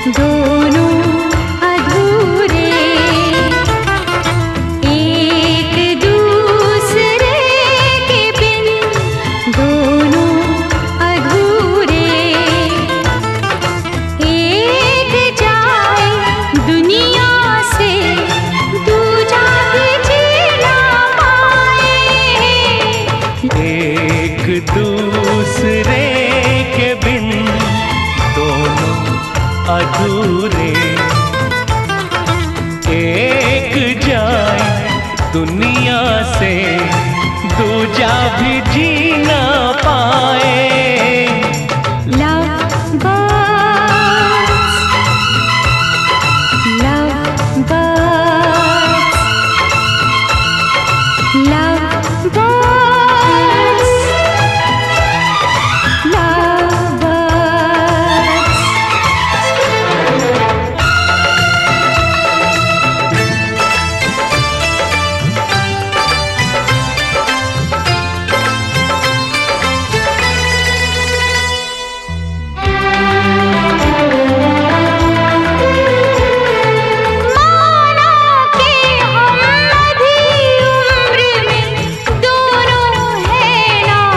दोनों अधूरे, एक दूसरे के बिन दोनों अधूरे। एक जाए दुनिया से दूजा भी जीना पाए। एक दूसरे के बिन दोनों अधूरे, एक जाए दुनिया से दूजा भी जीना पाए। Love birds, love birds, love birds, love birds. माना के हम आधी उम्र में दोनों हैं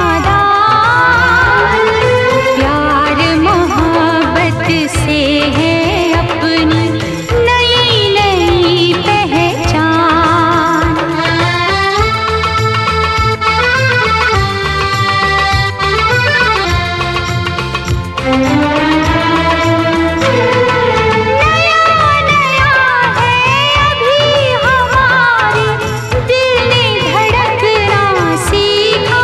नादान, प्यार मोहब्बत से है अपनी नई नई पहचान। नया नया है अभी हमारे दिल ने धड़कना सीखा,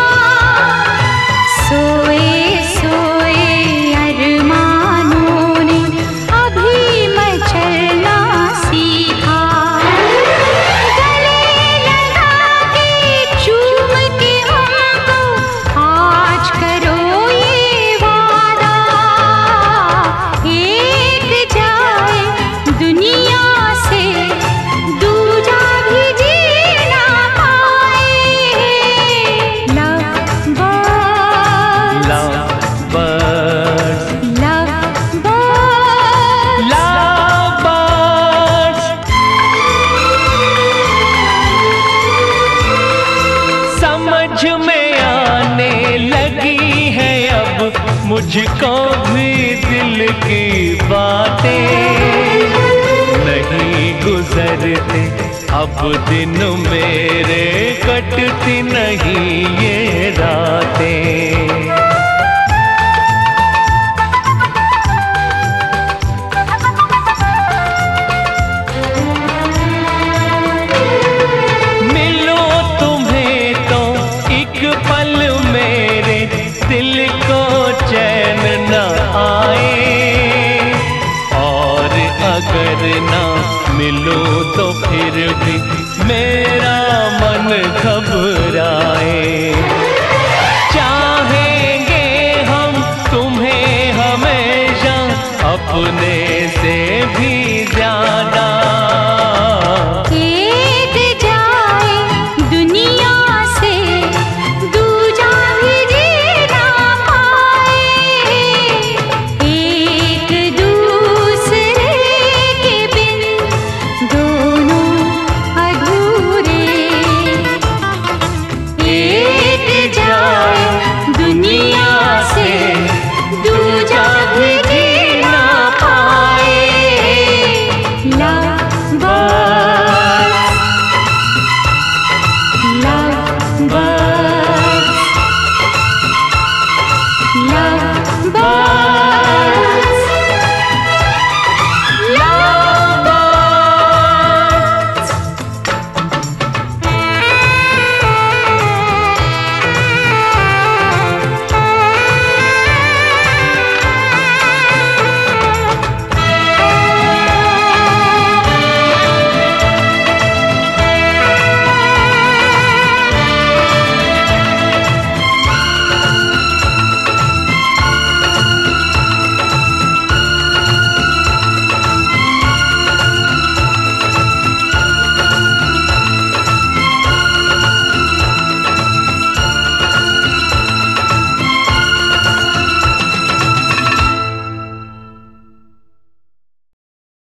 सोए सोए अरमानों ने अभी मचलना सीखा। गले लगा के चूम के हमको आज करो ये वादा, एक जाए दुनिया से दूजा भी जीना पाए। Love birds, Love birds, love birds, love birds। समझ में आने लगी है अब मुझको भी दिल की बातें, नहीं गुजरते अब दिन मेरे, कटती नहीं ये रातें। मिलो तुम्हें तो एक पल मेरे दिल को चैन न आए, और अगर ना मिलो तो फिर भी मेरा मन घबराए। चाहेंगे हम तुम्हें हमेशा अपने